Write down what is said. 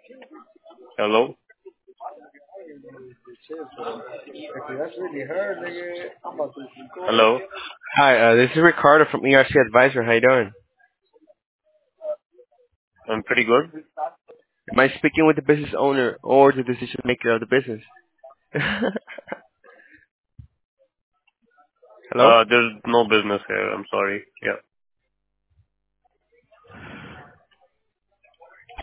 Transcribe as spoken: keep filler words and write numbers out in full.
Hello. Hello. Hi, uh, this is Ricardo from E R C Advisor. How you doing? I'm pretty good. Am I speaking with the business owner or the decision maker of the business? Hello? Uh, there's no business here. I'm sorry. Yeah.